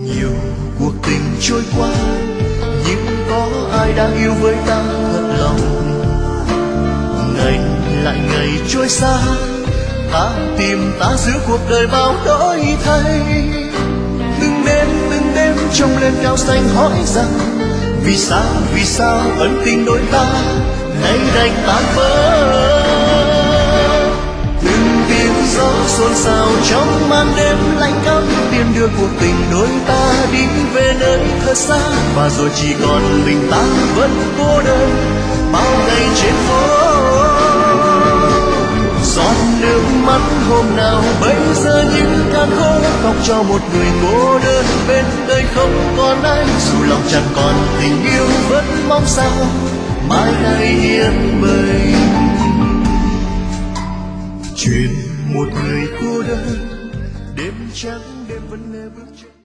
Nhiều cuộc tình trôi qua, nhưng có ai đang yêu với ta thật lòng. Ngày lại ngày trôi xa, ta tìm ta giữa cuộc đời bao đổi thay. Từng đêm trông lên cao xanh hỏi rằng, vì sao ân tình đôi ta nay đành tan vỡ. Từng tiếng gió xôn xao trong màn đêm lạnh căm tìm đưa cuộc tình đôi ta đi về nơi thật xa. Và rồi chỉ còn mình ta vẫn cô đơn bao ngày trên phố. Giọt nước mắt hôm nào bây giờ như cạn khô, khóc cho một người cô đơn bên đời không còn ai. Dù lòng chẳng còn tình yêu vẫn mong sao mai này yên bình. Chuyện một người cô đơn đêm trắng đêm vẫn nghe bước chân.